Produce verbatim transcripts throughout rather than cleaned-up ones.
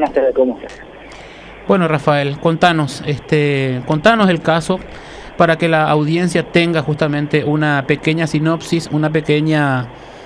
Buenas tardes, ¿cómo estás? Bueno, Rafael, contanos, este, contanos el caso para que la audiencia tenga justamente una pequeña sinopsis, una pequeña,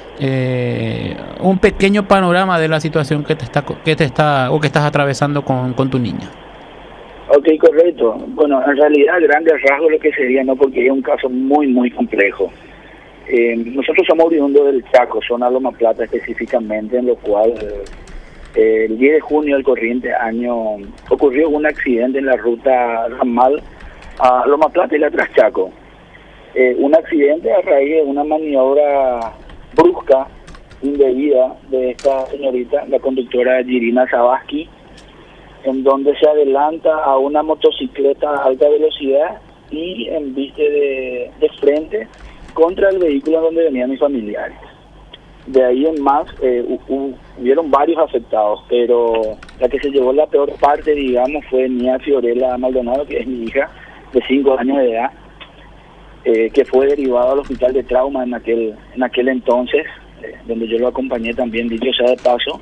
eh, un pequeño panorama de la situación que te está, que te está o que estás atravesando con, con tu niña. Ok, correcto. Bueno, en realidad, grandes rasgos lo que sería, ¿no? Porque es un caso muy, muy complejo. Eh, nosotros somos oriundos del Chaco, zona Loma Plata específicamente, en lo cual eh, el diez de junio del corriente año ocurrió un accidente en la ruta ramal a Loma Plata y la Traschaco. Eh, un accidente a raíz de una maniobra brusca, indebida de esta señorita, la conductora Girina Zabaski, en donde se adelanta a una motocicleta a alta velocidad y embiste de, de frente contra el vehículo donde venían mis familiares. De ahí en más, eh, hu, hubieron varios afectados, pero la que se llevó la peor parte, digamos, fue Nia Fiorella Maldonado, que es mi hija, de cinco años de edad, eh, que fue derivada al hospital de trauma en aquel, en aquel entonces, eh, donde yo lo acompañé también, dicho sea de paso,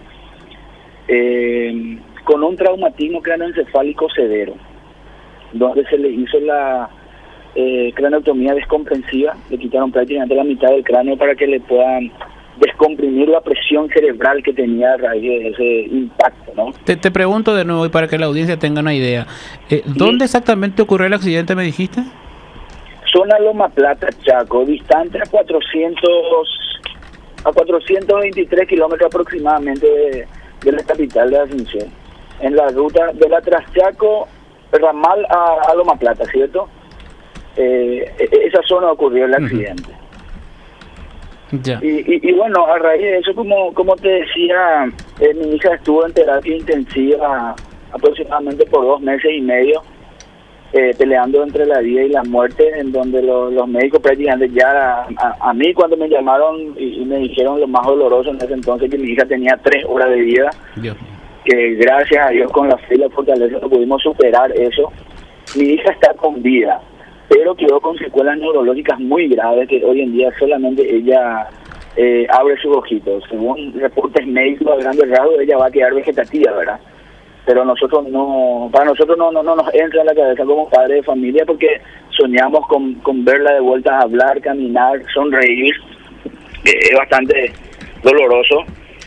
eh, con un traumatismo craneoencefálico severo, donde se le hizo la eh, craneotomía descomprensiva, le quitaron prácticamente la mitad del cráneo para que le puedan descomprimir la presión cerebral que tenía a raíz de ese impacto, ¿no? Te, te pregunto de nuevo y para que la audiencia tenga una idea, eh, ¿dónde exactamente ocurrió el accidente, me dijiste? Zona Loma Plata, Chaco, distante a cuatrocientos a cuatrocientos veintitrés kilómetros aproximadamente de, de la capital de Asunción, en la ruta de la Traschaco ramal a, a Loma Plata, ¿cierto? Eh, esa zona ocurrió el accidente. Uh-huh. Ya. Y, y, y bueno, a raíz de eso, como como te decía, eh, mi hija estuvo en terapia intensiva aproximadamente por dos meses y medio, eh, peleando entre la vida y la muerte, en donde lo, los médicos prácticamente ya, a, a, a mí cuando me llamaron y, y me dijeron lo más doloroso en ese entonces, que mi hija tenía tres horas de vida, Dios. Que gracias a Dios con la fe y la fortaleza no pudimos superar eso. Mi hija está con vida, pero quedó con secuelas neurológicas muy graves que hoy en día solamente ella eh, abre sus ojitos. Según reportes médicos a grandes rasgos, ella va a quedar vegetativa, ¿verdad? Pero nosotros no, para nosotros no, no, no nos entra en la cabeza como padres de familia, porque soñamos con, con verla de vuelta a hablar, caminar, sonreír. Eh, es bastante doloroso.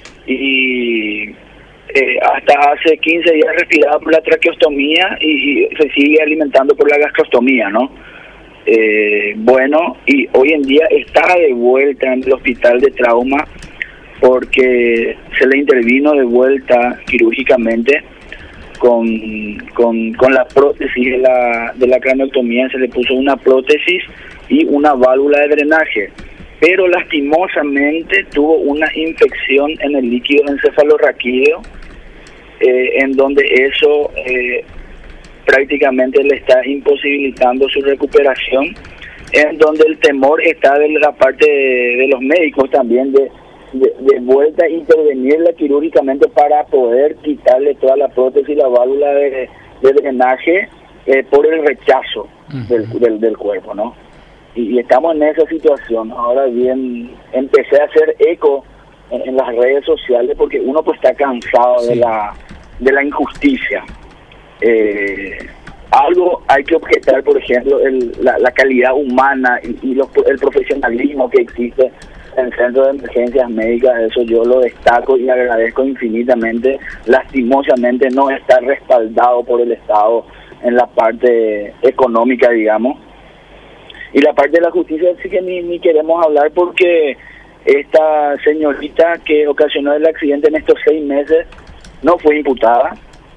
Y eh, hasta hace quince días respiraba por la traqueostomía y, y se sigue alimentando por la gastrostomía, ¿no? Eh, bueno, y hoy en día está de vuelta en el hospital de trauma porque se le intervino de vuelta quirúrgicamente con, con, con la prótesis de la, de la craneotomía. Se le puso una prótesis y una válvula de drenaje, pero lastimosamente tuvo una infección en el líquido encefalorraquídeo, eh, en donde eso eh, prácticamente le está imposibilitando su recuperación, en donde el temor está de la parte de, de los médicos también de, de, de vuelta a intervenirla quirúrgicamente para poder quitarle toda la prótesis y la válvula de, de drenaje eh, por el rechazo uh-huh. del, del, del cuerpo, ¿no? Y, y estamos en esa situación. Ahora bien, empecé a hacer eco en, en las redes sociales porque uno pues está cansado sí. de la de la injusticia. Eh, algo hay que objetar, por ejemplo, el, la, la calidad humana y, y los, el profesionalismo que existe en el Centro de Emergencias Médicas. Eso yo lo destaco y agradezco infinitamente. Lastimosamente no está respaldado por el Estado en la parte económica, digamos. Y la parte de la justicia sí que ni, ni queremos hablar, porque esta señorita que ocasionó el accidente en estos seis meses no fue imputada,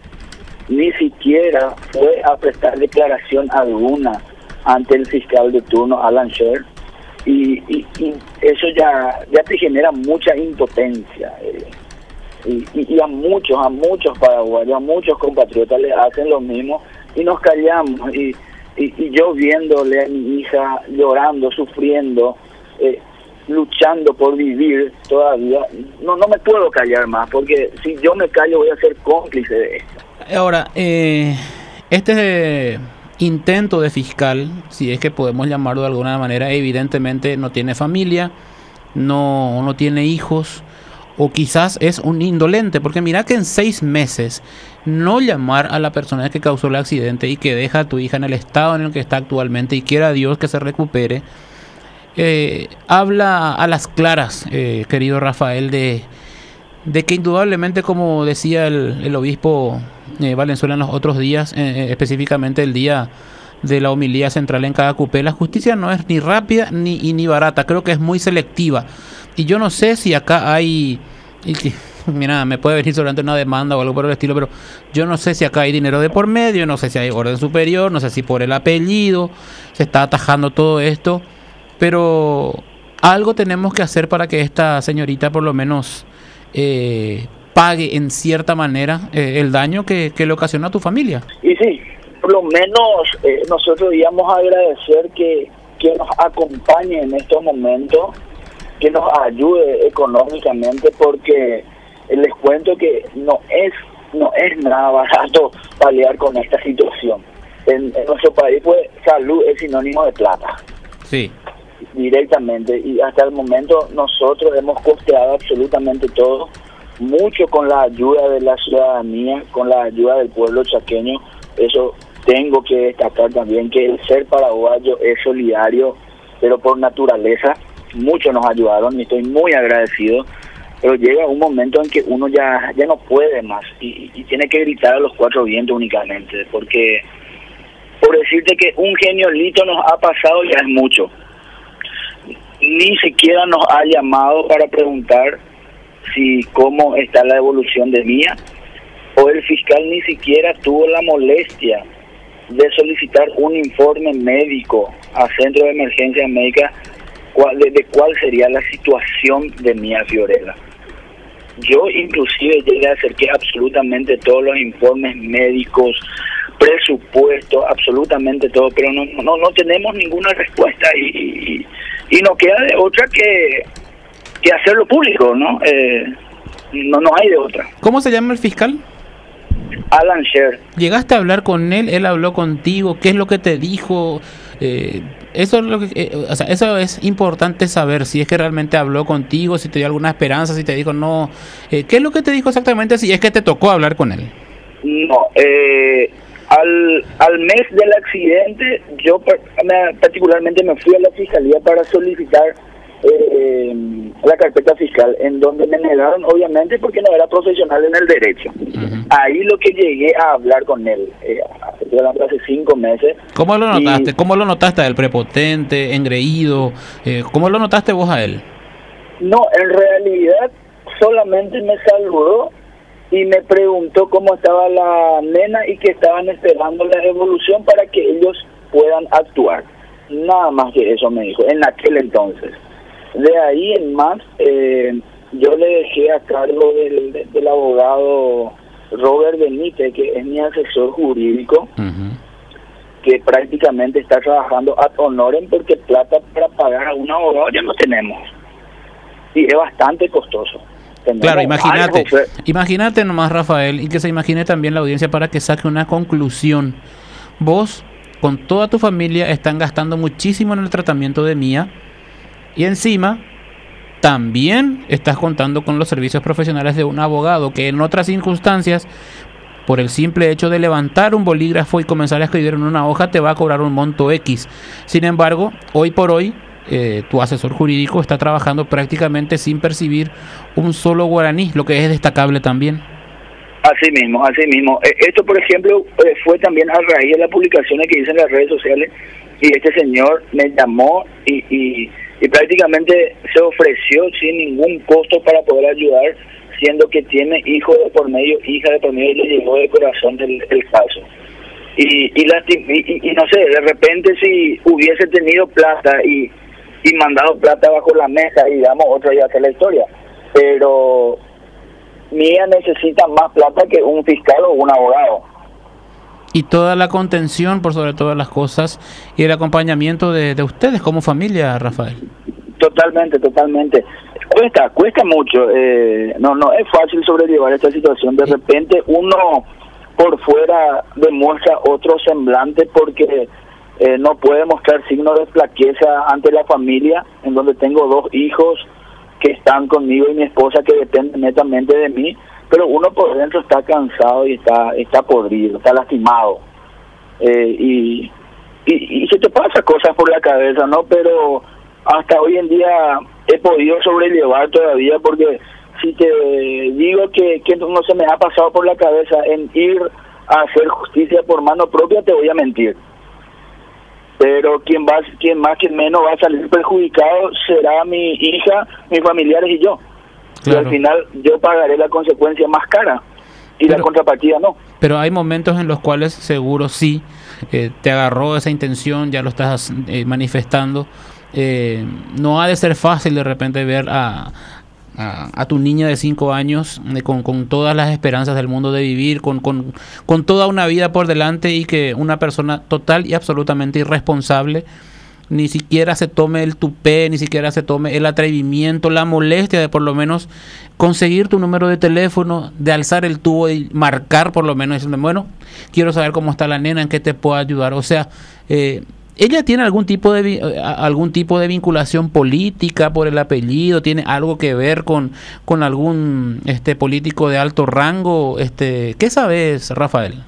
ni siquiera fue a prestar declaración alguna ante el fiscal de turno, Alan Sher, y, y, y eso ya ya te genera mucha impotencia, eh, y, y, y a muchos, a muchos paraguayos, a muchos compatriotas le hacen lo mismo y nos callamos, y, y, y yo viéndole a mi hija llorando, sufriendo, eh, luchando por vivir todavía, no no me puedo callar más, porque si yo me callo voy a ser cómplice de esto. Ahora, eh, este intento de fiscal, si es que podemos llamarlo de alguna manera, evidentemente no tiene familia, no, no tiene hijos. o quizás es un indolente, porque mira que en seis meses no llamar a la persona que causó el accidente y que deja a tu hija en el estado en el que está actualmente y quiera Dios que se recupere, eh, habla a las claras, eh, querido Rafael, de, de que indudablemente, como decía el, el obispo eh, Valenzuela en los otros días, eh, específicamente el día de la homilía central en Cagacupé, la justicia no es ni rápida ni, y ni barata, creo que es muy selectiva. Y yo no sé si acá hay, y que, mira, me puede venir solamente una demanda o algo por el estilo, pero yo no sé si acá hay dinero de por medio, no sé si hay orden superior, no sé si por el apellido se está atajando todo esto, pero algo tenemos que hacer para que esta señorita por lo menos eh, pague en cierta manera eh, el daño que, que le ocasiona a tu familia. Y sí, por lo menos eh, nosotros íbamos a agradecer que, que nos acompañe en estos momentos, que nos ayude económicamente, porque les cuento que no es no es nada barato paliar con esta situación. En, en nuestro país, pues, salud es sinónimo de plata. Sí. Directamente, y hasta el momento nosotros hemos costeado absolutamente todo, mucho con la ayuda de la ciudadanía, con la ayuda del pueblo chaqueño. Eso tengo que destacar también, que el ser paraguayo es solidario, pero por naturaleza. Muchos nos ayudaron y estoy muy agradecido, pero llega un momento en que uno ya ya no puede más y, y tiene que gritar a los cuatro vientos únicamente, porque por decirte que un geniolito nos ha pasado ya es mucho. Ni siquiera nos ha llamado para preguntar si cómo está la evolución de Mía, o el fiscal ni siquiera tuvo la molestia de solicitar un informe médico a Centro de Emergencia Médica de, de cuál sería la situación de Mía Fiorella. Yo inclusive llegué a acerqué absolutamente todos los informes médicos, presupuesto, absolutamente todo, pero no no no tenemos ninguna respuesta y, y, y no queda de otra que, que hacerlo público, ¿no? Eh, no no hay de otra. ¿Cómo se llama el fiscal? Alan Sher. ¿Llegaste a hablar con él? ¿Él habló contigo? ¿Qué es lo que te dijo? Eh, eso es lo que, eh, o sea, eso es importante saber, si es que realmente habló contigo, si te dio alguna esperanza, si te dijo no. Eh, ¿Qué es lo que te dijo exactamente, si es que te tocó hablar con él? No, eh, al, al mes del accidente, yo particularmente me fui a la fiscalía para solicitar eh, la carpeta fiscal, en donde me negaron, obviamente, porque no era profesional en el derecho. Uh-huh. Ahí lo que llegué a hablar con él, eh, hace cinco meses. ¿Cómo lo notaste? Y, ¿Cómo lo notaste a él? ¿Prepotente, engreído? Eh, ¿Cómo lo notaste vos a él? No, en realidad solamente me saludó y me preguntó cómo estaba la nena y que estaban esperando la evolución para que ellos puedan actuar. Nada más que eso me dijo, en aquel entonces. De ahí en más, eh, yo le dejé a cargo del, del abogado Robert Benítez, que es mi asesor jurídico, uh-huh. que prácticamente está trabajando ad honorem, porque plata para pagar a un abogado ya no tenemos. Y es bastante costoso. Tenemos claro, imagínate, imagínate nomás, Rafael, y que se imagine también la audiencia para que saque una conclusión. Vos, con toda tu familia, están gastando muchísimo en el tratamiento de Mía, y encima también estás contando con los servicios profesionales de un abogado que en otras circunstancias, por el simple hecho de levantar un bolígrafo y comenzar a escribir en una hoja, te va a cobrar un monto X. Sin embargo, hoy por hoy, eh, tu asesor jurídico está trabajando prácticamente sin percibir un solo guaraní, lo que es destacable también. Así mismo, así mismo. Esto, por ejemplo, fue también a raíz de las publicaciones que hice en las redes sociales, y este señor me llamó y... y y prácticamente se ofreció sin ningún costo para poder ayudar, siendo que tiene hijo de por medio, hija de por medio, y le llegó de corazón el, el caso. Y y, la, y y no sé, de repente si hubiese tenido plata y, y mandado plata bajo la mesa, y digamos, otro día que la historia, pero Mía necesita más plata que un fiscal o un abogado. Y toda la contención, por sobre todas las cosas, y el acompañamiento de, de ustedes como familia, Rafael. Totalmente, totalmente. Cuesta, cuesta mucho. Eh, no, no es fácil sobrellevar esta situación. De repente uno por fuera demuestra otro semblante, porque eh, no puede mostrar signos de flaqueza ante la familia, en donde tengo dos hijos, que están conmigo y mi esposa que dependen netamente de mí, pero uno por dentro está cansado y está está podrido, está lastimado. Eh, y, y, y se te pasan cosas por la cabeza, ¿no? Pero hasta hoy en día he podido sobrellevar todavía, porque si te digo que, que no se me ha pasado por la cabeza en ir a hacer justicia por mano propia, te voy a mentir. Pero quien va, quien más, quien menos va a salir perjudicado será mi hija, mis familiares y yo. Claro. Y al final yo pagaré la consecuencia más cara y pero, la contrapartida no. Pero hay momentos en los cuales seguro sí eh, te agarró esa intención, ya lo estás eh, manifestando. Eh, no ha de ser fácil de repente ver a, a, a tu niña de cinco años eh, con, con todas las esperanzas del mundo de vivir, con, con, con toda una vida por delante, y que una persona total y absolutamente irresponsable ni siquiera se tome el tupé, ni siquiera se tome el atrevimiento, la molestia de por lo menos conseguir tu número de teléfono, de alzar el tubo y marcar por lo menos, diciendo, bueno, quiero saber cómo está la nena, en qué te puedo ayudar. O sea, eh, ¿ella tiene algún tipo de algún tipo de vinculación política por el apellido? ¿Tiene algo que ver con, con algún este político de alto rango? Este, ¿qué sabes, Rafael?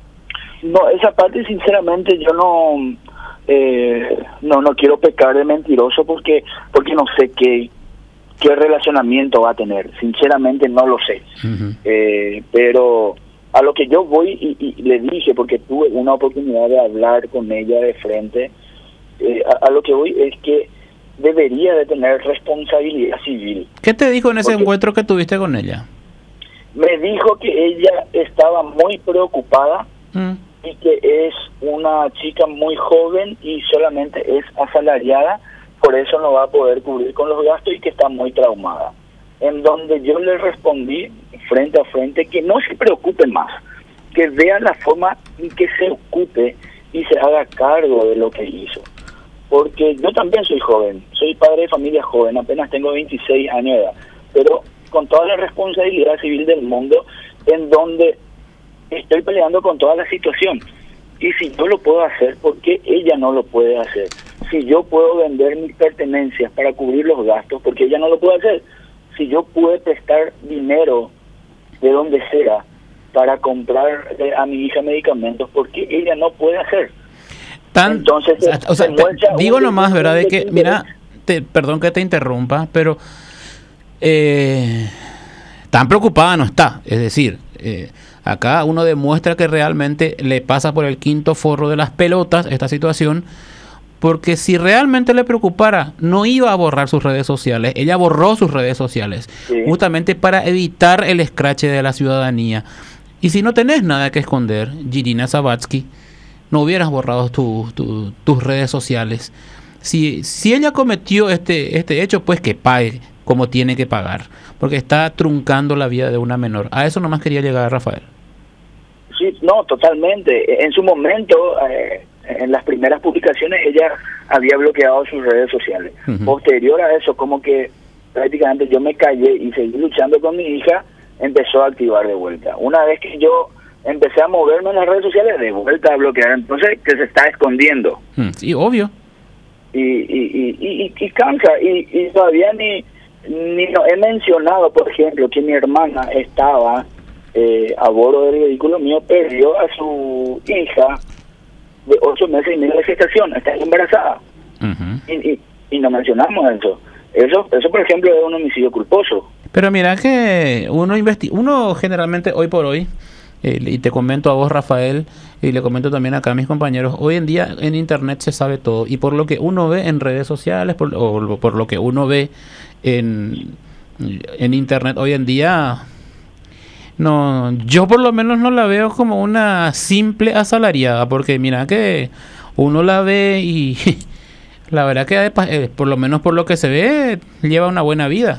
No, esa parte sinceramente yo no eh, no no quiero pecar de mentiroso, porque porque no sé qué qué relacionamiento va a tener. Sinceramente no lo sé. Uh-huh. eh, pero a lo que yo voy y, y le dije, porque tuve una oportunidad de hablar con ella de frente, eh, a, a lo que voy es que debería de tener responsabilidad civil. ¿Qué te dijo en ese porque encuentro que tuviste con ella? Me dijo que ella estaba muy preocupada mm. y que es una chica muy joven y solamente es asalariada, por eso no va a poder cubrir con los gastos y que está muy traumada. En donde yo le respondí frente a frente que no se preocupe más, que vea la forma en que se ocupe y se haga cargo de lo que hizo. Porque yo también soy joven, soy padre de familia joven, apenas tengo veintiséis años de edad, pero con toda la responsabilidad civil del mundo, en donde estoy peleando con toda la situación. Y si yo lo puedo hacer, ¿por qué ella no lo puede hacer? Si yo puedo vender mis pertenencias para cubrir los gastos, ¿por qué ella no lo puede hacer? Si yo pude prestar dinero de donde sea para comprar a mi hija medicamentos, ¿por qué ella no puede hacer? Tan, Entonces, o sea, te, digo nomás, ¿verdad? De que, mira, te, perdón que te interrumpa, pero eh, tan preocupada no está. Es decir, eh, acá uno demuestra que realmente le pasa por el quinto forro de las pelotas esta situación, porque si realmente le preocupara, no iba a borrar sus redes sociales. Ella borró sus redes sociales, sí, justamente para evitar el escrache de la ciudadanía. Y si no tenés nada que esconder, Jirina Sabatsky, no hubieras borrado tu, tu, tus redes sociales. Si, si ella cometió este, este hecho, pues que pague como tiene que pagar, porque está truncando la vida de una menor. A eso nomás quería llegar, Rafael. Sí, no, totalmente. En su momento, eh, en las primeras publicaciones, ella había bloqueado sus redes sociales. Uh-huh. Posterior a eso, como que prácticamente yo me callé y seguí luchando con mi hija, empezó a activar de vuelta. Una vez que yo empecé a moverme en las redes sociales, de vuelta a bloquear. Entonces, que se está escondiendo. Sí, obvio. Y y, y, y, y cansa. Y, y todavía ni, ni no he mencionado, por ejemplo, que mi hermana estaba eh, a bordo del vehículo mío, perdió a su hija de ocho meses y medio de gestación, está embarazada. Uh-huh. y, y, y no mencionamos eso. Eso, eso por ejemplo, es un homicidio culposo. Pero mira que uno investi- uno generalmente hoy por hoy, eh, y te comento a vos, Rafael, y le comento también acá a mis compañeros, hoy en día en internet se sabe todo, y por lo que uno ve en redes sociales, por, o por lo que uno ve en, en internet hoy en día, no, yo por lo menos no la veo como una simple asalariada, porque mira que uno la ve y la verdad que eh, por lo menos por lo que se ve lleva una buena vida.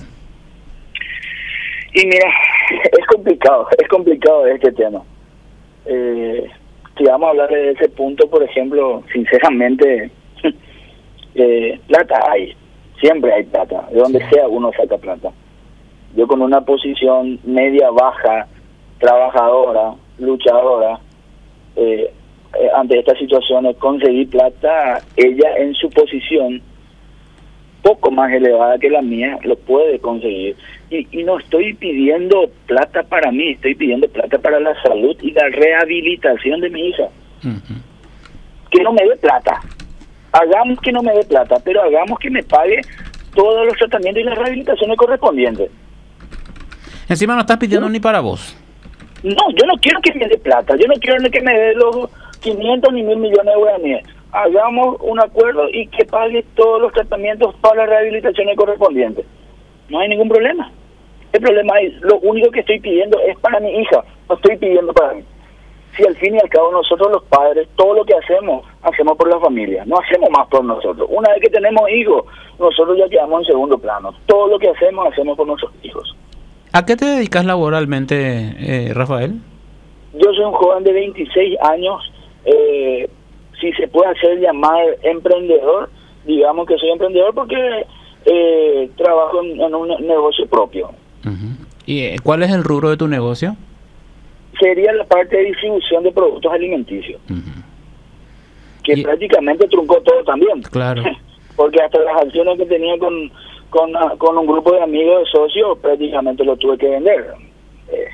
Y mira, es complicado, es complicado este tema. Eh, si vamos a hablar de ese punto, por ejemplo, sinceramente, eh, plata hay, siempre hay plata, de donde sea uno saca plata. Yo con una posición media baja, trabajadora, luchadora, eh, eh, ante estas situaciones conseguí plata. Ella en su posición poco más elevada que la mía, lo puede conseguir. Y, y no estoy pidiendo plata para mí, estoy pidiendo plata para la salud y la rehabilitación de mi hija. Uh-huh. Que no me dé plata. Hagamos que no me dé plata, pero hagamos que me pague todos los tratamientos y las rehabilitaciones correspondientes. Encima no estás pidiendo ¿Sí? ni para vos. No, yo no quiero que me dé plata, yo no quiero que me dé los quinientos ni mil millones de guaraníes. Hagamos un acuerdo y que pague todos los tratamientos para las rehabilitaciones correspondientes. No hay ningún problema. El problema es, lo único que estoy pidiendo es para mi hija, no estoy pidiendo para mí. Si al fin y al cabo nosotros los padres, todo lo que hacemos, hacemos por la familia, no hacemos más por nosotros. Una vez que tenemos hijos, nosotros ya quedamos en segundo plano. Todo lo que hacemos, hacemos por nuestros hijos. ¿A qué te dedicas laboralmente, eh, Rafael? Yo soy un joven de veintiséis años, eh, si se puede hacer llamar emprendedor, digamos que soy emprendedor porque eh, trabajo en, en un negocio propio. Uh-huh. ¿Y eh, cuál es el rubro de tu negocio? Sería la parte de distribución de productos alimenticios, Uh-huh. que y... prácticamente truncó todo también. Claro. Porque hasta las acciones que tenía con, con, con un grupo de amigos, de socios, prácticamente lo tuve que vender. Eh,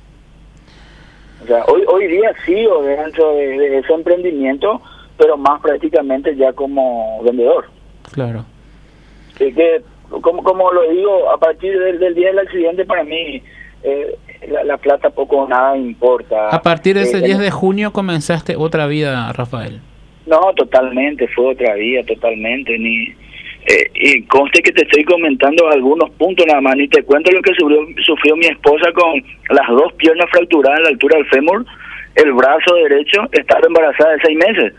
o sea, hoy hoy día sigo dentro de, de ese emprendimiento, pero más prácticamente ya como vendedor. Claro. Que, que como, como lo digo, a partir del, del día del accidente, para mí eh, la, la plata poco o nada importa. A partir de ese eh, diez de junio comenzaste otra vida, Rafael. No, totalmente, fue otra vida, totalmente. Ni eh, y conste que te estoy comentando algunos puntos nada más, ni te cuento lo que sufrió, sufrió mi esposa con las dos piernas fracturadas a la altura del fémur, el brazo derecho, estaba embarazada de seis meses.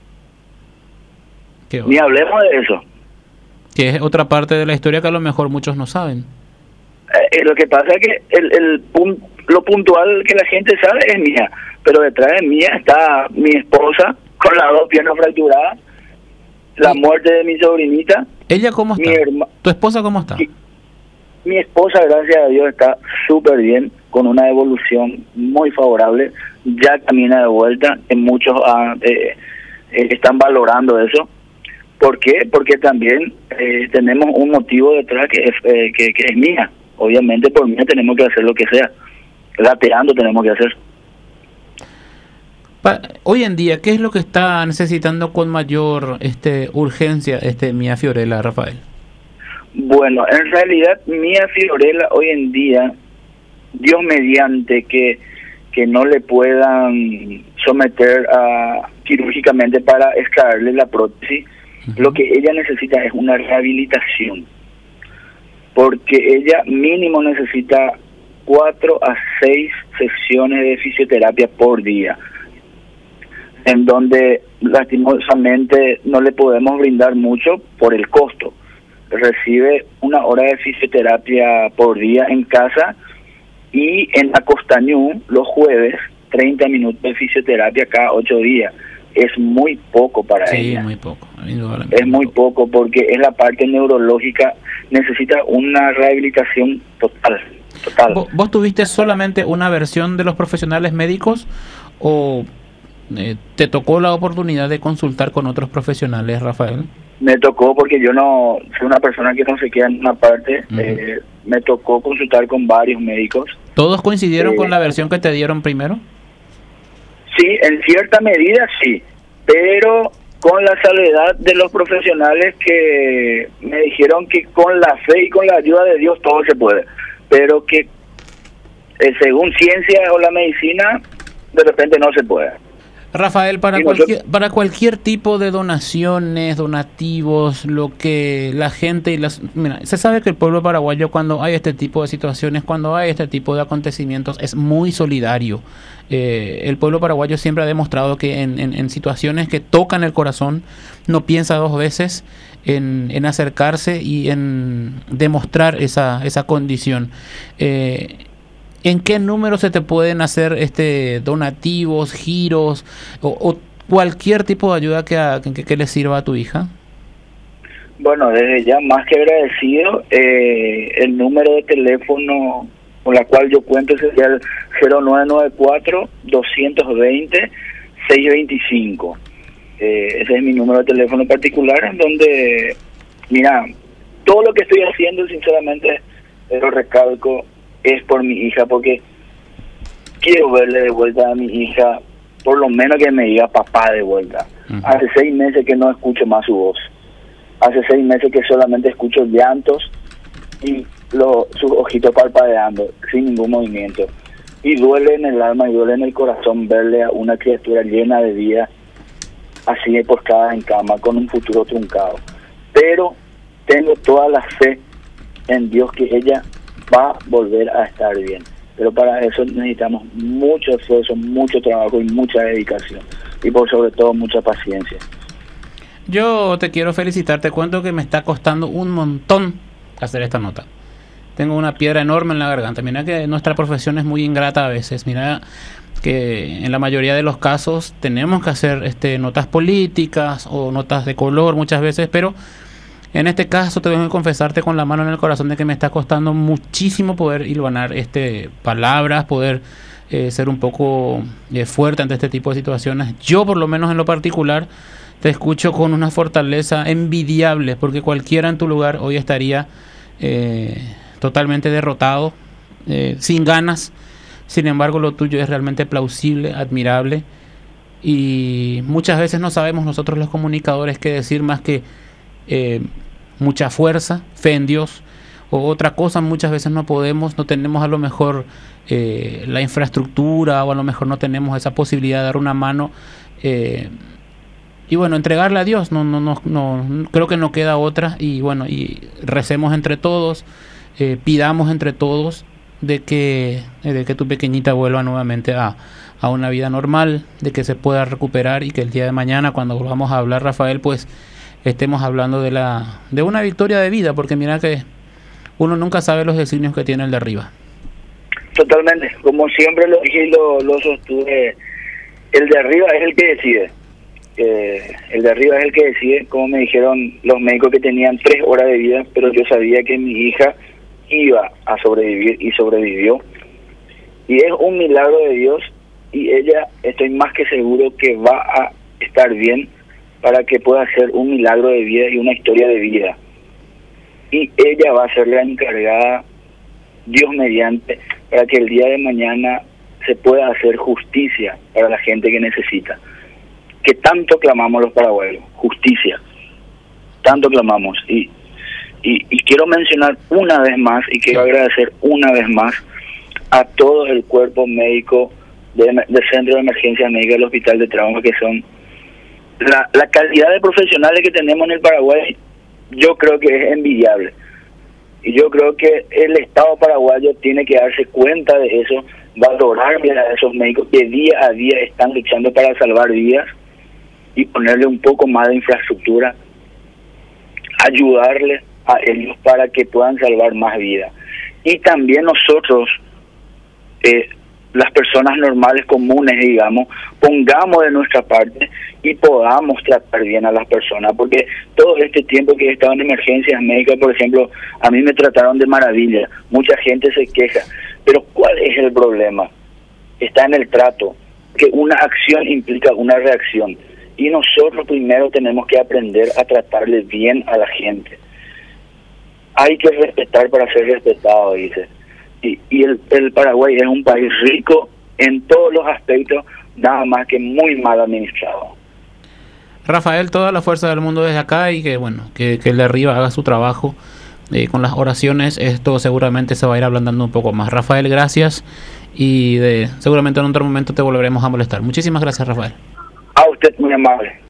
Qué Ni hablemos de eso. Que es otra parte de la historia que a lo mejor muchos no saben. Eh, lo que pasa es que el, el pun lo puntual que la gente sabe es mía, pero detrás de mía está mi esposa con las dos piernas fracturadas, la muerte de mi sobrinita. ¿Ella cómo está? ¿Tu esposa cómo está? Mi, mi esposa, gracias a Dios, está súper bien, con una evolución muy favorable, ya camina de vuelta, en muchos ah, eh, eh, están valorando eso. ¿Por qué? Porque también eh, tenemos un motivo detrás que es, eh, que, que es mía. Obviamente por mí tenemos que hacer lo que sea. Gateando tenemos que hacer. Pa Hoy en día, ¿qué es lo que está necesitando con mayor este urgencia este Mía Fiorella, Rafael? Bueno, en realidad Mía Fiorella hoy en día, Dios mediante que, que no le puedan someter a, quirúrgicamente para extraerle la prótesis, uh-huh. Lo que ella necesita es una rehabilitación, porque ella mínimo necesita cuatro a seis sesiones de fisioterapia por día, en donde lastimosamente no le podemos brindar mucho por el costo. Recibe una hora de fisioterapia por día en casa y en la Costañú los jueves treinta minutos de fisioterapia cada ocho días. Es muy poco para sí, ella. Sí, muy poco. Es muy poco porque es la parte neurológica, necesita una rehabilitación total. total. ¿Vos, vos tuviste solamente una versión de los profesionales médicos o eh, te tocó la oportunidad de consultar con otros profesionales, Rafael? Me tocó porque yo no soy una persona que no se queda en una parte. Uh-huh. eh, me tocó consultar con varios médicos. ¿Todos coincidieron eh, con la versión que te dieron primero? Sí, en cierta medida sí, pero con la salvedad de los profesionales que me dijeron que con la fe y con la ayuda de Dios todo se puede, pero que eh, según ciencia o la medicina de repente no se puede. Rafael, para cualquier, para cualquier tipo de donaciones, donativos, lo que la gente y las... Mira, se sabe que el pueblo paraguayo cuando hay este tipo de situaciones, cuando hay este tipo de acontecimientos, es muy solidario. Eh, el pueblo paraguayo siempre ha demostrado que en, en, en situaciones que tocan el corazón, no piensa dos veces en, en acercarse y en demostrar esa, esa condición. Eh, ¿En qué número se te pueden hacer este donativos, giros o, o cualquier tipo de ayuda que, a, que, que le sirva a tu hija? Bueno, desde ya más que agradecido, eh, el número de teléfono con la cual yo cuento sería el cero nueve nueve cuatro, dos dos cero, seis dos cinco. Eh, ese es mi número de teléfono particular, en donde, mira, todo lo que estoy haciendo, sinceramente, lo recalco, es por mi hija, porque quiero verle de vuelta a mi hija, por lo menos que me diga papá de vuelta. Uh-huh. Hace seis meses que no escucho más su voz. Hace seis meses que solamente escucho llantos y lo, sus ojitos parpadeando, sin ningún movimiento. Y duele en el alma y duele en el corazón verle a una criatura llena de vida, así postrada en cama, con un futuro truncado. Pero tengo toda la fe en Dios que ella va a volver a estar bien. Pero para eso necesitamos mucho esfuerzo, mucho trabajo y mucha dedicación. Y por sobre todo mucha paciencia. Yo te quiero felicitar, te cuento que me está costando un montón hacer esta nota. Tengo una piedra enorme en la garganta. Mira que nuestra profesión es muy ingrata a veces. Mira que en la mayoría de los casos tenemos que hacer este, notas políticas o notas de color muchas veces, pero en este caso tengo que confesarte con la mano en el corazón de que me está costando muchísimo poder hilvanar este, palabras, poder eh, ser un poco eh, fuerte ante este tipo de situaciones. Yo, por lo menos en lo particular, te escucho con una fortaleza envidiable, porque cualquiera en tu lugar hoy estaría eh, totalmente derrotado, eh, sin ganas. Sin embargo, lo tuyo es realmente plausible, admirable, y muchas veces no sabemos nosotros los comunicadores qué decir más que eh, mucha fuerza, fe en Dios o otra cosa. Muchas veces no podemos, no tenemos a lo mejor eh, la infraestructura, o a lo mejor no tenemos esa posibilidad de dar una mano, eh, y bueno, entregarle a Dios. No, no, no, no, creo que no queda otra, y bueno, y recemos entre todos, eh, pidamos entre todos de que, de que tu pequeñita vuelva nuevamente a, a una vida normal, de que se pueda recuperar, y que el día de mañana, cuando volvamos a hablar, Rafael, pues estemos hablando de la de una victoria de vida, porque mira que uno nunca sabe los designios que tiene el de arriba. Totalmente, como siempre lo dije y lo, lo sostuve, el de arriba es el que decide. Eh, el de arriba es el que decide, como me dijeron los médicos que tenían tres horas de vida, pero yo sabía que mi hija iba a sobrevivir y sobrevivió, y es un milagro de Dios, y ella, estoy más que seguro que va a estar bien para que pueda ser un milagro de vida y una historia de vida, y ella va a ser la encargada, Dios mediante, para que el día de mañana se pueda hacer justicia para la gente que necesita, que tanto clamamos los paraguayos, justicia, tanto clamamos. Y Y, y quiero mencionar una vez más, y quiero agradecer una vez más a todo el cuerpo médico de, del Centro de Emergencias Médicas del Hospital de Trauma, que son la, la calidad de profesionales que tenemos en el Paraguay. Yo creo que es envidiable, y yo creo que el Estado paraguayo tiene que darse cuenta de eso, valorar a esos médicos que día a día están luchando para salvar vidas, y ponerle un poco más de infraestructura, ayudarles a ellos para que puedan salvar más vidas. Y también nosotros, eh, las personas normales, comunes, digamos, pongamos de nuestra parte y podamos tratar bien a las personas, porque todo este tiempo que he estado en emergencias médicas, por ejemplo, a mí me trataron de maravilla, mucha gente se queja, pero ¿cuál es el problema? Está en el trato, que una acción implica una reacción, y nosotros primero tenemos que aprender a tratarle bien a la gente. Hay que respetar para ser respetado, dice. Y, y el, el Paraguay es un país rico en todos los aspectos, nada más que muy mal administrado. Rafael, toda la fuerza del mundo desde acá, y que bueno, que, que el de arriba haga su trabajo. Eh, con las oraciones esto seguramente se va a ir ablandando un poco más. Rafael, gracias, y de, seguramente en otro momento te volveremos a molestar. Muchísimas gracias, Rafael. A usted, muy amable.